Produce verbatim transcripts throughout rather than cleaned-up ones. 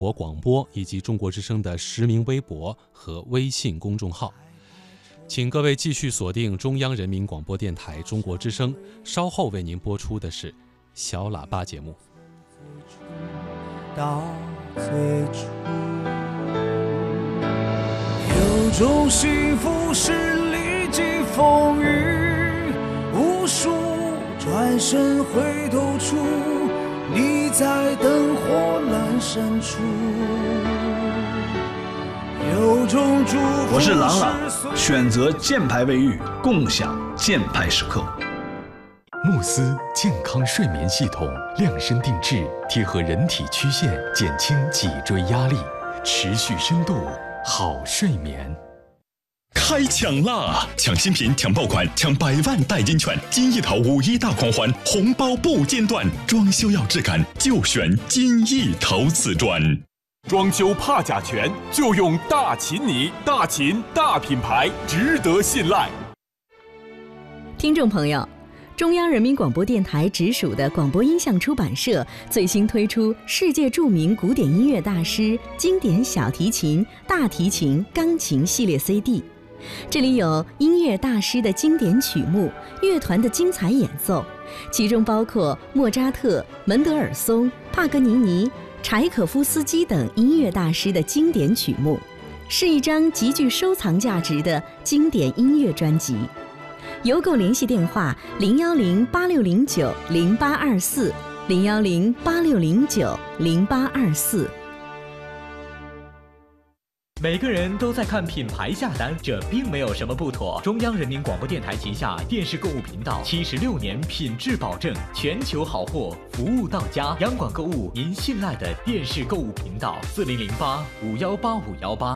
国广播以及中国之声的实名微博和微信公众号。请各位继续锁定中央人民广播电台中国之声，稍后为您播出的是小喇叭节目。 到最初，有种幸福是历经风雨无数，转身回头处，你在灯火阑珊处。有种祝福， 我是朗朗，选择箭牌卫浴，共享箭牌时刻。 慕斯健康睡眠系统，量身定制，贴合人体曲线，减轻脊椎压力，持续深度好睡眠。 开抢啦！抢新品、抢爆款、抢百万代金券，金一淘五一大狂欢，红包不间断。装修要质感，就选金一淘瓷砖。 装修怕甲醛，就用大秦泥。大秦大品牌，值得信赖。 听众朋友，中央人民广播电台直属的广播音像出版社最新推出世界著名古典音乐大师经典小提琴、大提琴、钢琴系列 C D， 这里有音乐大师的经典曲目、乐团的精彩演奏，其中包括莫扎特、门德尔松、帕格尼尼、柴可夫斯基等音乐大师的经典曲目，是一张极具收藏价值的经典音乐专辑。邮购联系电话：零幺零八六零九零八二四，零幺零八六零九零八二四。 每个人都在看品牌下单，这并没有什么不妥。中央人民广播电台旗下电视购物频道七十六年品质保证，全球好货，服务到家。央广购物，您信赖的电视购物频道，四零零八五幺八五幺八。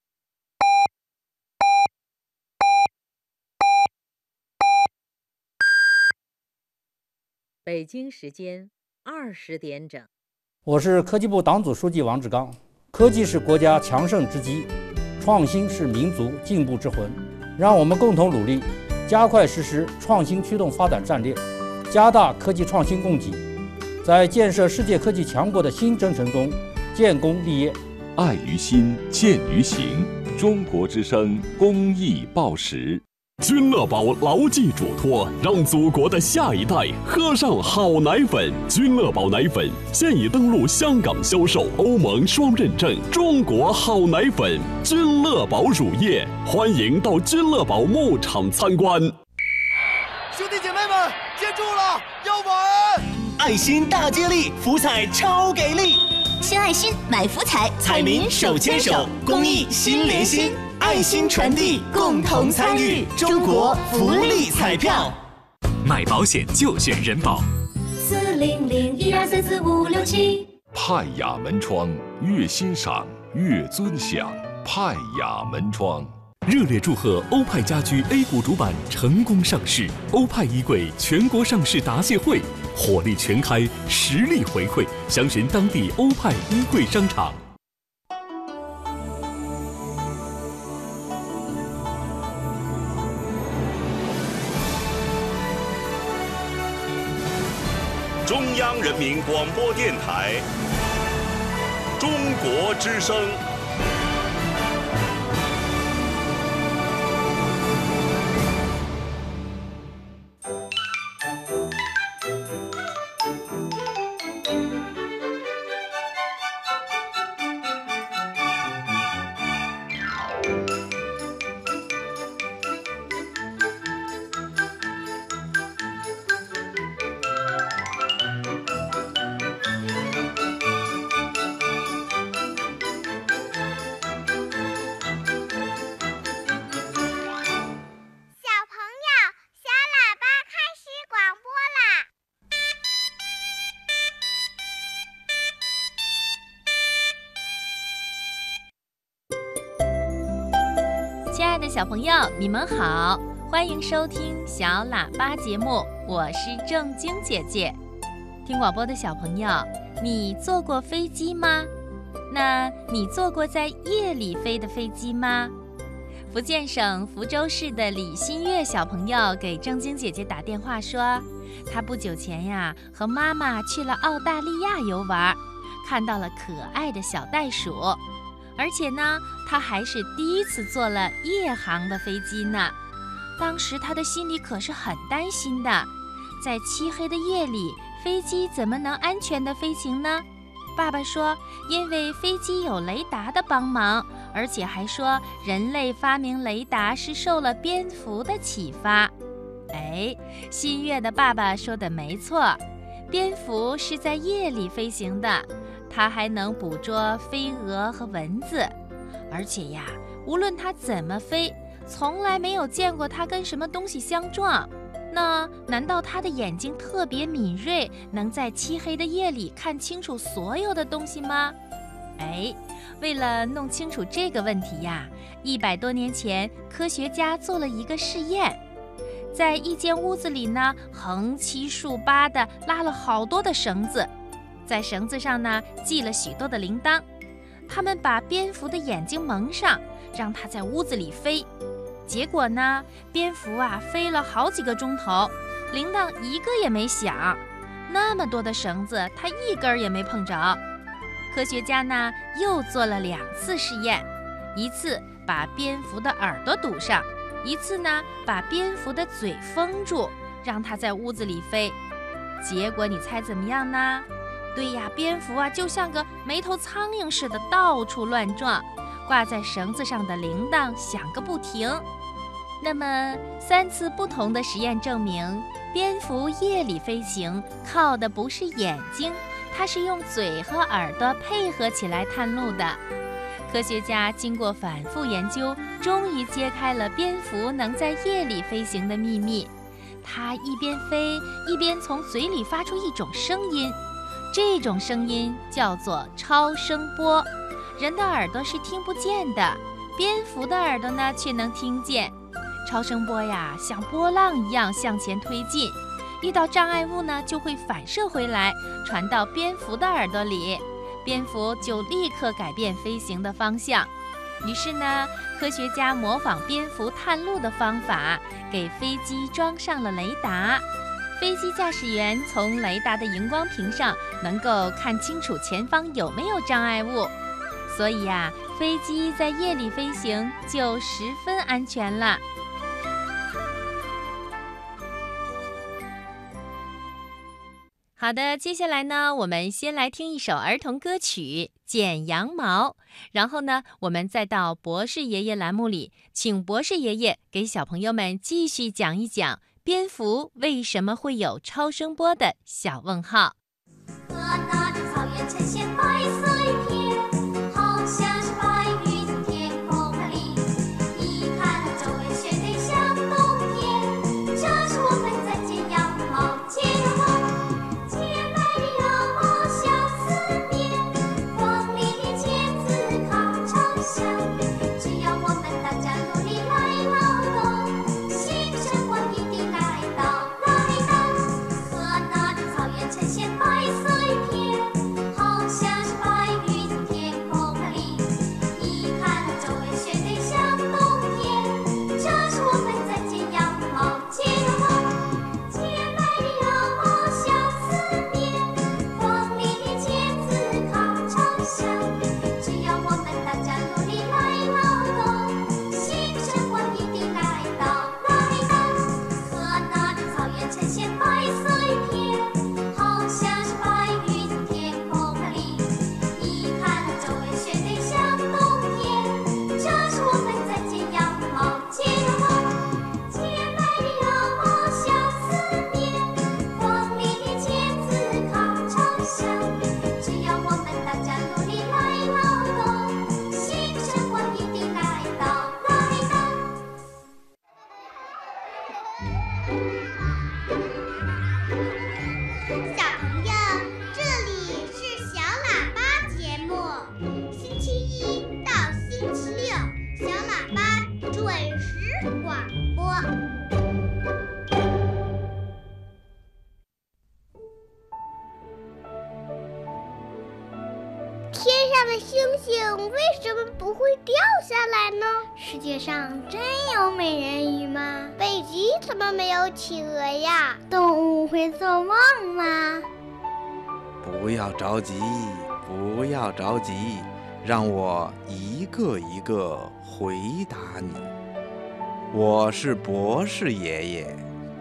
北京时间二十点整。 我是科技部党组书记王志刚。科技是国家强盛之基，创新是民族进步之魂。让我们共同努力，加快实施创新驱动发展战略，加大科技创新供给，在建设世界科技强国的新征程中建功立业。 爱于心，见于行。中国之声公益报时。 君乐宝牢记嘱托，让祖国的下一代喝上好奶粉。君乐宝奶粉现已登陆香港销售，欧盟双认证，中国好奶粉。君乐宝乳业，欢迎到君乐宝牧场参观。 兄弟姐妹们，接住了，要玩！ 爱心大接力，福彩超给力！ 献爱心，买福彩， 彩民手牵手，公益心连心。爱心传递，共同参与中国福利彩票。 买保险就选人保。 四零零一二三四五六七。 派雅门窗，越欣赏越尊享。派雅门窗。 热烈祝贺欧派家居 A 股主板成功上市，欧派衣柜全国上市答谢会，火力全开，实力回馈，详询当地欧派衣柜商场。 中央人民广播电台，中国之声。 小朋友，你们好，欢迎收听小喇叭节目，我是正晶姐姐。听广播的小朋友，你坐过飞机吗？那你坐过在夜里飞的飞机吗？福建省福州市的李新月小朋友给正晶姐姐打电话说，他不久前呀和妈妈去了澳大利亚游玩， 看到了可爱的小袋鼠，而且呢，他还是第一次坐了夜航的飞机呢。当时他的心里可是很担心的，在漆黑的夜里，飞机怎么能安全地飞行呢？爸爸说，因为飞机有雷达的帮忙，而且还说人类发明雷达是受了蝙蝠的启发。哎，新月的爸爸说的没错，蝙蝠是在夜里飞行的，它还能捕捉飞蛾和蚊子，而且呀，无论它怎么飞，从来没有见过它跟什么东西相撞。那难道它的眼睛特别敏锐，能在漆黑的夜里看清楚所有的东西吗？哎，为了弄清楚这个问题呀，一百多年前，科学家做了一个试验，在一间屋子里呢，横七竖八的拉了好多的绳子，在绳子上呢系了许多的铃铛，他们把蝙蝠的眼睛蒙上，让它在屋子里飞。结果呢，蝙蝠啊飞了好几个钟头，铃铛一个也没响，那么多的绳子，它一根也没碰着。科学家呢又做了两次试验，一次把蝙蝠的耳朵堵上，一次呢把蝙蝠的嘴封住，让它在屋子里飞。结果你猜怎么样呢？对呀，蝙蝠啊就像个没头苍蝇似的到处乱撞，挂在绳子上的铃铛响个不停。那么三次不同的实验证明，蝙蝠夜里飞行靠的不是眼睛，它是用嘴和耳朵配合起来探路的。科学家经过反复研究，终于揭开了蝙蝠能在夜里飞行的秘密。它一边飞，一边从嘴里发出一种声音，这种声音叫做超声波。人的耳朵是听不见的，蝙蝠的耳朵呢却能听见。超声波呀，像波浪一样向前推进，遇到障碍物呢，就会反射回来，传到蝙蝠的耳朵里，蝙蝠就立刻改变飞行的方向。于是呢，科学家模仿蝙蝠探路的方法，给飞机装上了雷达。飞机驾驶员从雷达的荧光屏上能够看清楚前方有没有障碍物，所以呀，飞机在夜里飞行就十分安全了。好的，接下来呢，我们先来听一首儿童歌曲《剪羊毛》，然后呢，我们再到博士爷爷栏目里，请博士爷爷给小朋友们继续讲一讲蝙蝠为什么会有超声波的小问号。 河南的草原呈现白色一片，好像是白云从天空飘零。你看它周围雪堆像冬天，这是我们在剪羊毛，剪羊毛。 星星为什么不会掉下来呢？世界上真有美人鱼吗？北极怎么没有企鹅呀？动物会做梦吗？ 不要着急， 不要着急，让我一个一个回答你。我是博士爷爷。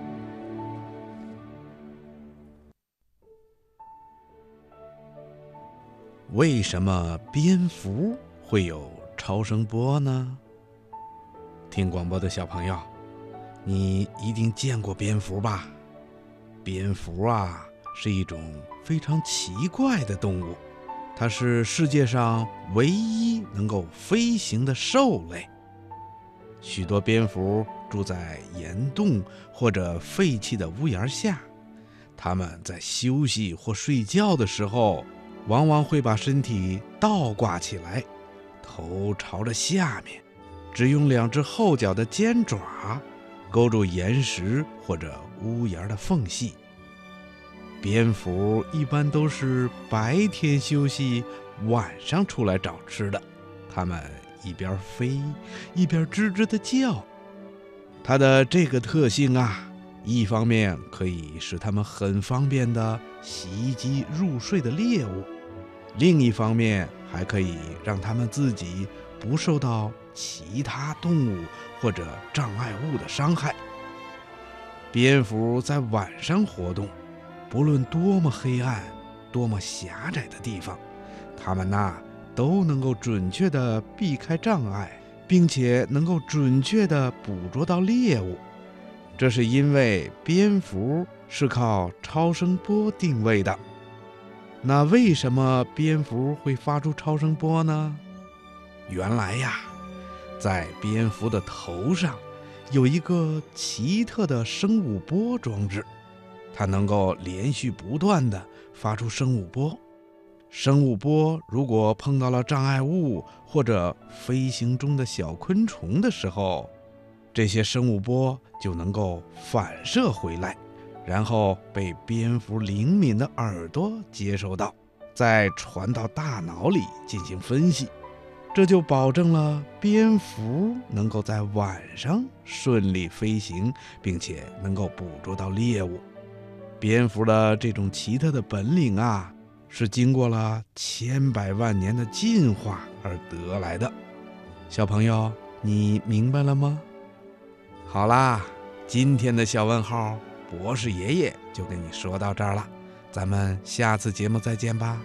为什么蝙蝠会有超声波呢？听广播的小朋友，你一定见过蝙蝠吧？蝙蝠啊，是一种非常奇怪的动物，它是世界上唯一能够飞行的兽类。许多蝙蝠住在岩洞或者废弃的屋檐下，它们在休息或睡觉的时候，往往会把身体倒挂起来，头朝着下面，只用两只后脚的尖爪勾住岩石或者屋檐的缝隙。蝙蝠一般都是白天休息，晚上出来找吃的。它们一边飞一边吱吱地叫。它的这个特性啊，一方面可以使它们很方便地袭击入睡的猎物，另一方面还可以让它们自己不受到其他动物或者障碍物的伤害。蝙蝠在晚上活动，不论多么黑暗、多么狭窄的地方，它们呐都能够准确地避开障碍，并且能够准确地捕捉到猎物。这是因为蝙蝠是靠超声波定位的。那为什么蝙蝠会发出超声波呢？原来呀，在蝙蝠的头上有一个奇特的生物波装置，它能够连续不断地发出生物波。生物波如果碰到了障碍物或者飞行中的小昆虫的时候，这些生物波就能够反射回来，然后被蝙蝠灵敏的耳朵接收到，再传到大脑里进行分析。这就保证了蝙蝠能够在晚上顺利飞行，并且能够捕捉到猎物。蝙蝠的这种奇特的本领啊，是经过了千百万年的进化而得来的。小朋友，你明白了吗？好啦，今天的小问号博士爷爷就跟你说到这儿了，咱们下次节目再见吧。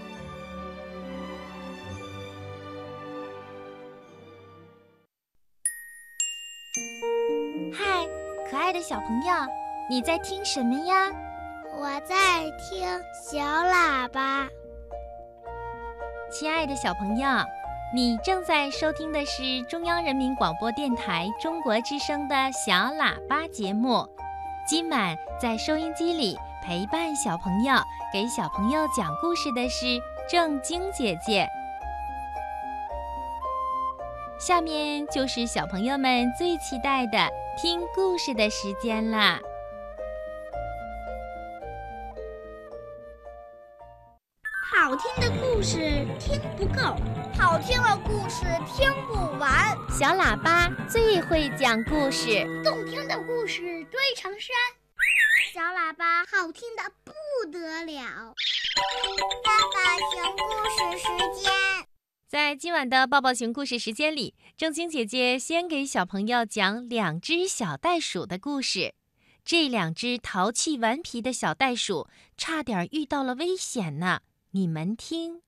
嗨，可爱的小朋友，你在听什么呀？ 我在听小喇叭。 亲爱的小朋友，你正在收听的是中央人民广播电台中国之声的小喇叭节目。今晚在收音机里陪伴小朋友、给小朋友讲故事的是正晶姐姐。下面就是小朋友们最期待的听故事的时间啦！ 好听的故事听不够，好听的故事听不完。 小喇叭最会讲故事， 动听的故事堆成山。小喇叭好听的不得了。抱抱熊故事时间。 在今晚的抱抱熊故事时间里，正晶姐姐先给小朋友讲两只小袋鼠的故事。这两只淘气顽皮的小袋鼠差点遇到了危险呢，你们听。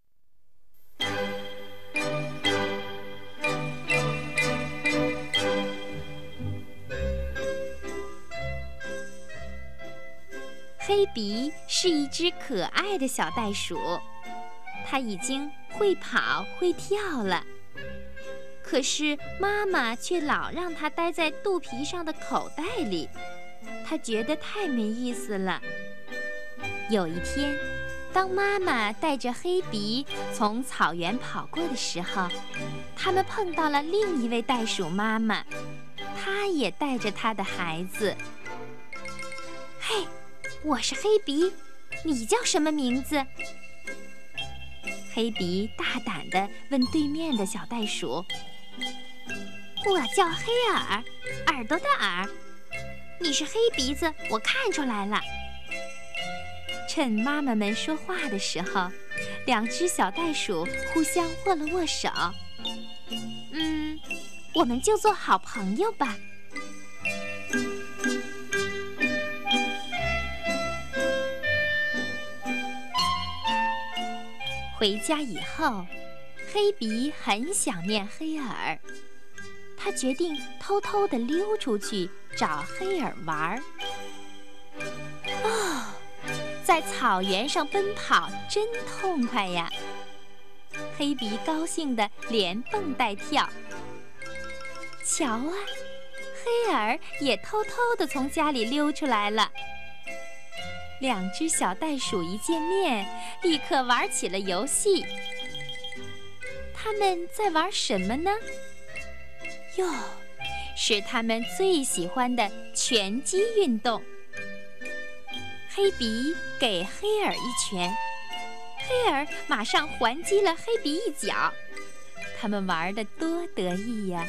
黑鼻是一只可爱的小袋鼠，它已经会跑会跳了，可是妈妈却老让它待在肚皮上的口袋里，它觉得太没意思了。有一天，当妈妈带着黑鼻从草原跑过的时候，他们碰到了另一位袋鼠妈妈，她也带着她的孩子。嘿，我是黑鼻，你叫什么名字？黑鼻大胆地问对面的小袋鼠。我叫黑耳，耳朵的耳。你是黑鼻子，我看出来了。趁妈妈们说话的时候， 两只小袋鼠互相握了握手。嗯，我们就做好朋友吧。回家以后，黑鼻很想念黑耳，他决定偷偷地溜出去找黑耳玩儿。哦，在草原上奔跑真痛快呀！黑鼻高兴得连蹦带跳。瞧啊，黑耳也偷偷地从家里溜出来了。两只小袋鼠一见面，立刻玩起了游戏。他们在玩什么呢？哟，是他们最喜欢的拳击运动。黑鼻给黑耳一拳，黑耳马上还击了黑鼻一脚。他们玩得多得意呀！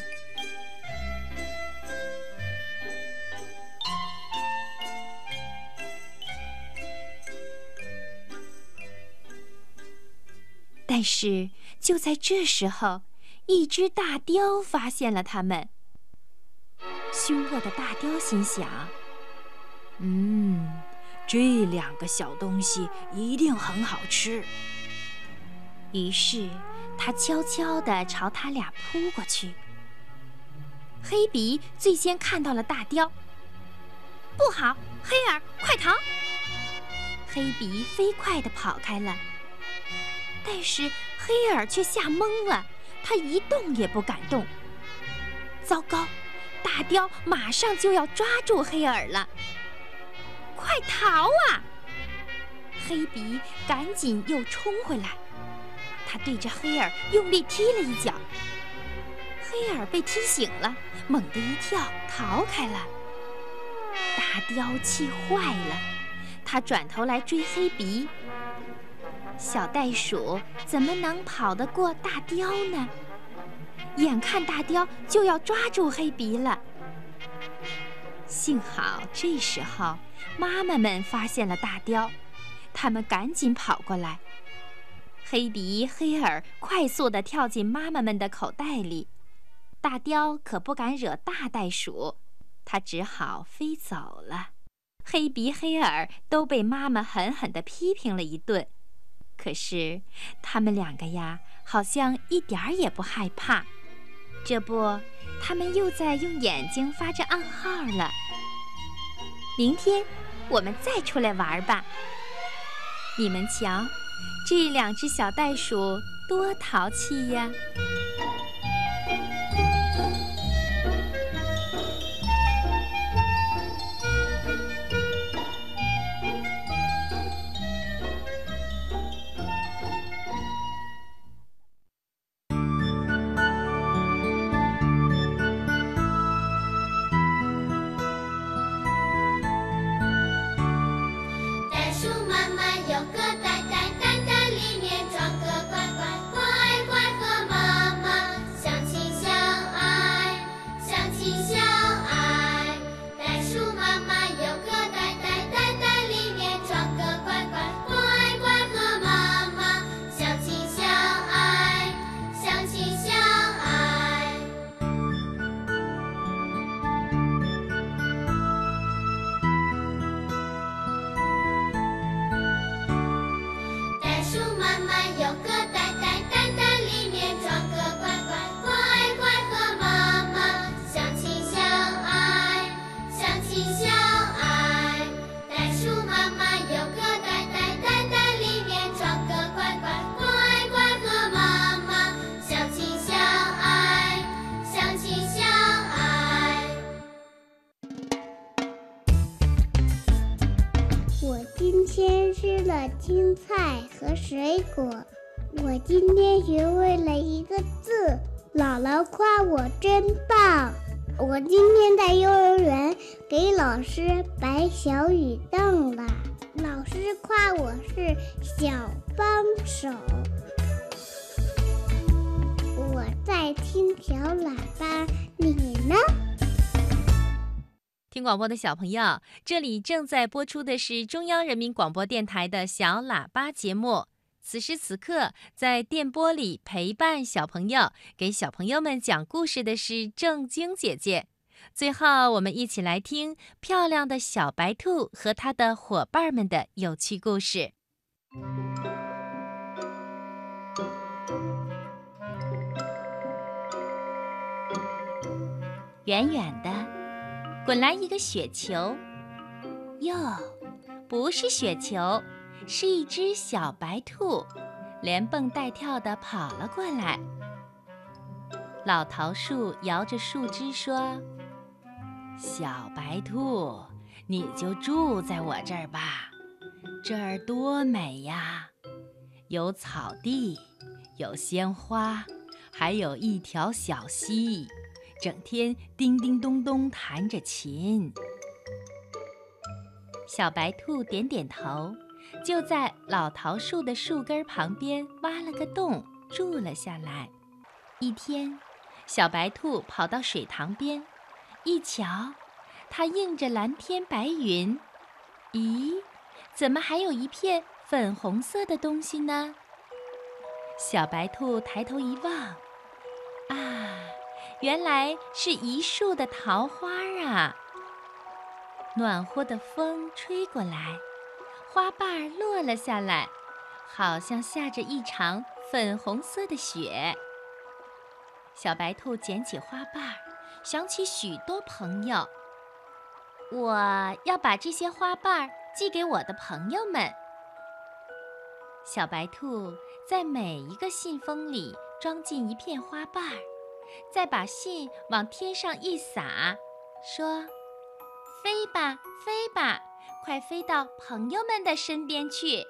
但是就在这时候，一只大雕发现了他们。凶恶的大雕心想： 嗯，这两个小东西一定很好吃。 于是他悄悄地朝他俩扑过去。黑鼻最先看到了大雕，不好，黑耳，快逃！黑鼻飞快地跑开了。但是黑耳却吓懵了，他一动也不敢动。糟糕，大雕马上就要抓住黑耳了！快逃啊！黑鼻赶紧又冲回来，他对着黑耳用力踢了一脚。黑耳被踢醒了，猛地一跳，逃开了。大雕气坏了，他转头来追黑鼻。小袋鼠怎么能跑得过大雕呢？眼看大雕就要抓住黑鼻了。幸好这时候妈妈们发现了大雕，他们赶紧跑过来。黑鼻、黑耳快速地跳进妈妈们的口袋里。大雕可不敢惹大袋鼠，它只好飞走了。黑鼻、黑耳都被妈妈狠狠地批评了一顿。可是他们两个呀，好像一点儿也不害怕。这不，他们又在用眼睛发着暗号了。明天我们再出来玩吧。你们瞧，这两只小袋鼠多淘气呀！ 今天吃了青菜和水果。我今天学会了一个字，姥姥夸我真棒。我今天在幼儿园给老师摆小雨凳了，老师夸我是小帮手。我在听小喇叭，你呢？ 听广播的小朋友，这里正在播出的是中央人民广播电台的小喇叭节目。 此时此刻在电波里陪伴小朋友，给小朋友们讲故事的是正晶姐姐。最后，我们一起来听漂亮的小白兔和它的伙伴们的有趣故事。远远的滚来一个雪球，哟，不是雪球，是一只小白兔，连蹦带跳地跑了过来。老桃树摇着树枝说：“小白兔，你就住在我这儿吧，这儿多美呀！有草地，有鲜花，还有一条小溪，整天叮叮咚咚弹着琴。”小白兔点点头，就在老桃树的树根旁边挖了个洞，住了下来。一天，小白兔跑到水塘边，一瞧，它映着蓝天白云，咦，怎么还有一片粉红色的东西呢？小白兔抬头一望，啊，原来是一树的桃花啊！暖和的风吹过来，花瓣落了下来，好像下着一场粉红色的雪。小白兔捡起花瓣，想起许多朋友，我要把这些花瓣寄给我的朋友们。小白兔在每一个信封里装进一片花瓣，再把信往天上一撒，说：“飞吧，飞吧，快飞到朋友们的身边去。”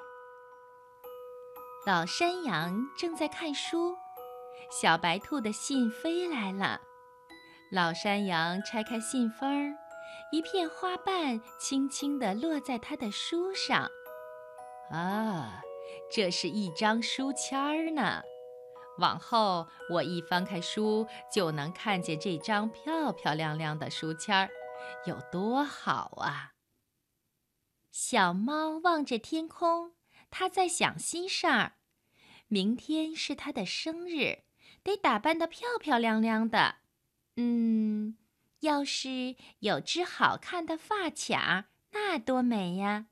老山羊正在看书，小白兔的信飞来了。老山羊拆开信封，一片花瓣轻轻地落在他的书上。啊，这是一张书签儿呢。往后我一翻开书，就能看见这张漂漂亮亮的书签儿，有多好啊！小猫望着天空，它在想心事儿。明天是它的生日，得打扮得漂漂亮亮的。嗯，要是有只好看的发卡，那多美呀！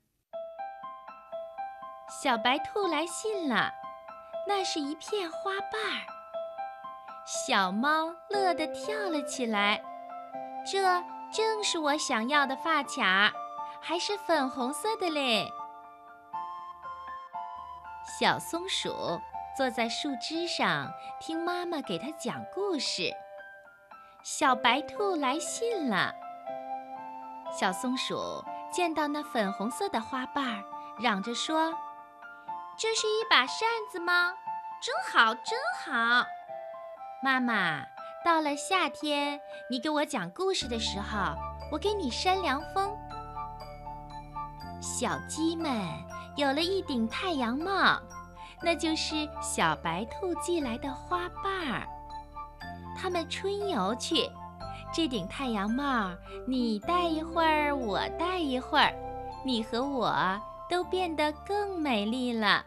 小白兔来信了，那是一片花瓣儿。小猫乐得跳了起来，这正是我想要的发卡，还是粉红色的嘞。小松鼠坐在树枝上，听妈妈给它讲故事。小白兔来信了。小松鼠见到那粉红色的花瓣，嚷着说：“这是一把扇子吗？真好，真好！妈妈，到了夏天，你给我讲故事的时候，我给你扇凉风。”小鸡们有了一顶太阳帽，那就是小白兔寄来的花瓣儿。它们春游去，这顶太阳帽，你戴一会儿，我戴一会儿，你和我都变得更美丽了。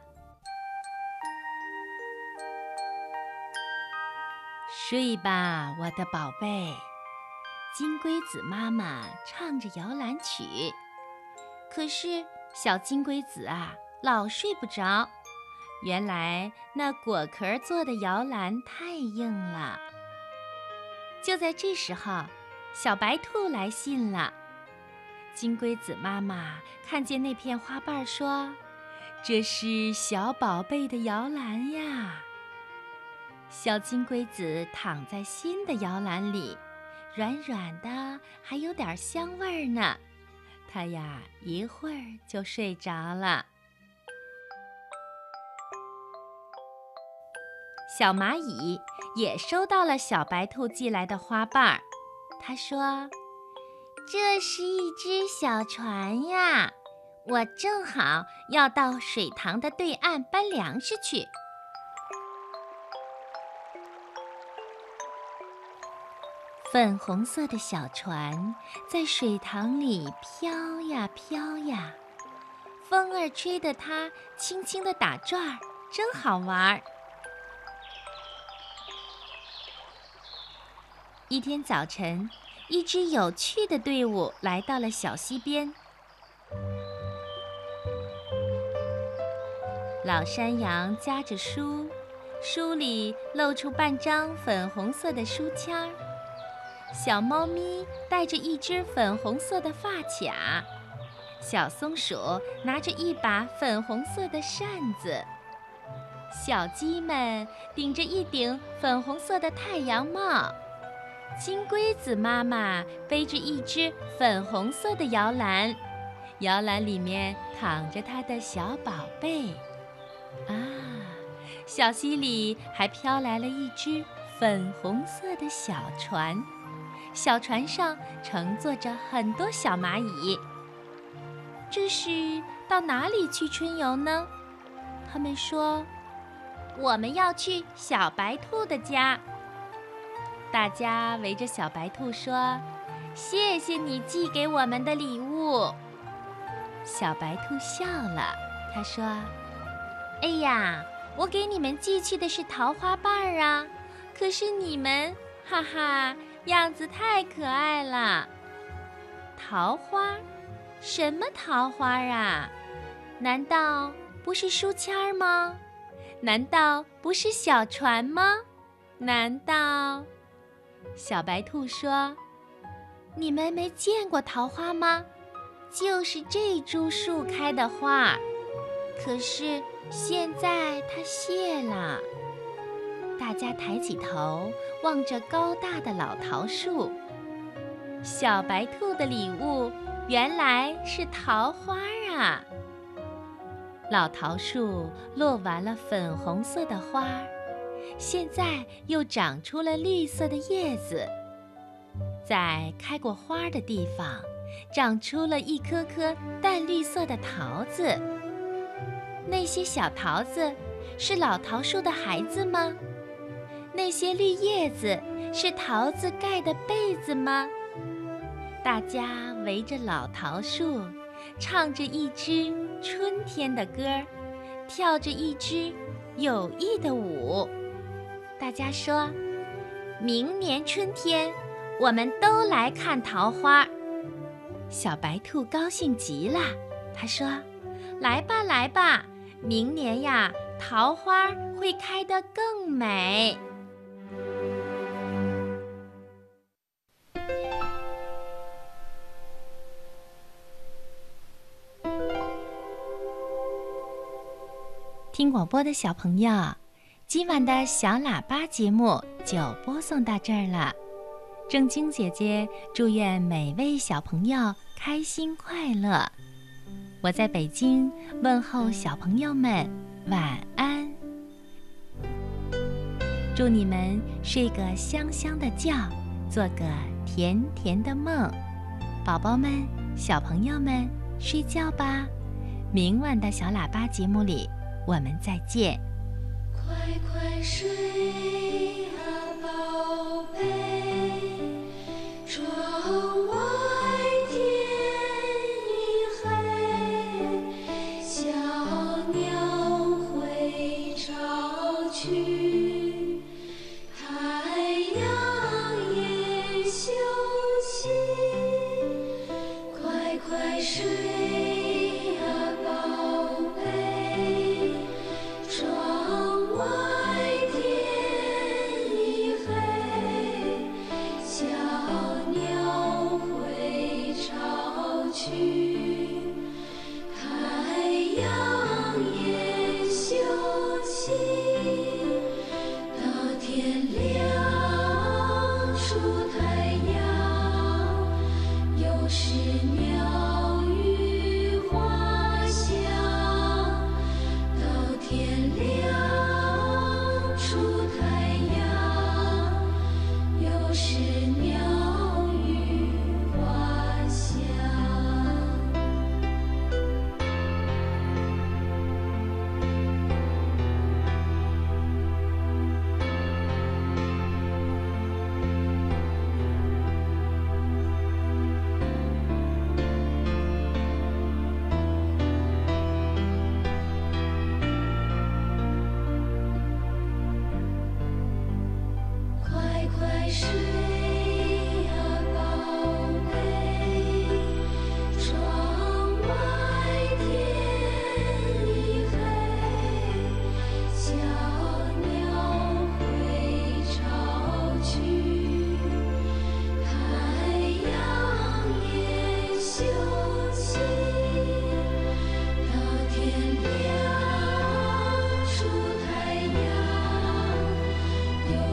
睡吧，我的宝贝。金龟子妈妈唱着摇篮曲，可是小金龟子啊，老睡不着。原来那果壳做的摇篮太硬了。就在这时候，小白兔来信了。金龟子妈妈看见那片花瓣，说：“这是小宝贝的摇篮呀。”小金龟子躺在新的摇篮里，软软的，还有点香味儿呢。它呀，一会儿就睡着了。小蚂蚁也收到了小白兔寄来的花瓣儿，它说：“这是一只小船呀，我正好要到水塘的对岸搬粮食去。”粉红色的小船在水塘里飘呀飘呀，风儿吹得它轻轻地打转儿， 真好玩。一天早晨，一支有趣的队伍来到了小溪边。老山羊夹着书，书里露出半张粉红色的书签儿。小猫咪戴着一只粉红色的发卡，小松鼠拿着一把粉红色的扇子，小鸡们顶着一顶粉红色的太阳帽，金龟子妈妈背着一只粉红色的摇篮，摇篮里面躺着她的小宝贝。啊，小溪里还飘来了一只粉红色的小船，小船上乘坐着很多小蚂蚁。这是到哪里去春游呢？他们说，我们要去小白兔的家。大家围着小白兔说，谢谢你寄给我们的礼物。小白兔笑了，他说，哎呀，我给你们寄去的是桃花瓣儿啊，可是你们，哈哈，样子太可爱了。桃花？什么桃花啊？难道不是书签吗？难道不是小船吗？难道……小白兔说，你们没见过桃花吗？就是这株树开的花，可是现在它谢了。大家抬起头望着高大的老桃树，小白兔的礼物原来是桃花啊！老桃树落完了粉红色的花，现在又长出了绿色的叶子，在开过花的地方，长出了一颗颗淡绿色的桃子。那些小桃子是老桃树的孩子吗？那些绿叶子是桃子盖的被子吗？大家围着老桃树，唱着一支春天的歌，跳着一支有意的舞。大家说，明年春天我们都来看桃花。小白兔高兴极了，他说，来吧来吧，明年呀，桃花会开得更美。听广播的小朋友，今晚的小喇叭节目就播送到这儿了。正晶姐姐祝愿每位小朋友开心快乐。我在北京问候小朋友们晚安，祝你们睡个香香的觉，做个甜甜的梦。宝宝们、小朋友们，睡觉吧。明晚的小喇叭节目里我们再见。 快快睡啊，宝贝，窗外天已黑，小鸟会巢去，太阳也休息，快快睡。窗外天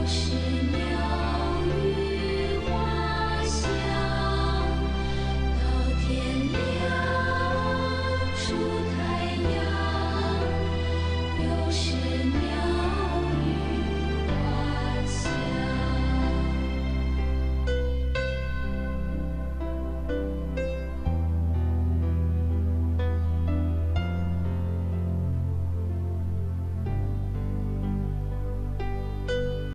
是你。